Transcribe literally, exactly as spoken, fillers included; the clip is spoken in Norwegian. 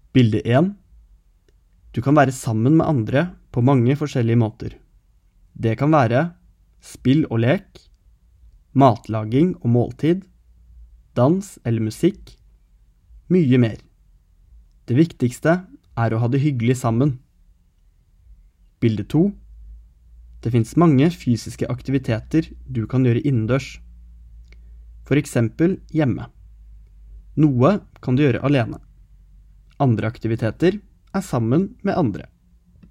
Bilde en. Du kan være sammen med andre på mange forskjellige måter. Det kan være spill og lek, matlaging og måltid, dans eller musikk, mye mer. Det viktigste er å ha det hyggelig sammen. Bilde to. Det finnes mange fysiske aktiviteter du kan gjøre innendørs. For eksempel hjemme. Noe kan du gjøre alene. Andre aktiviteter er sammen med andre.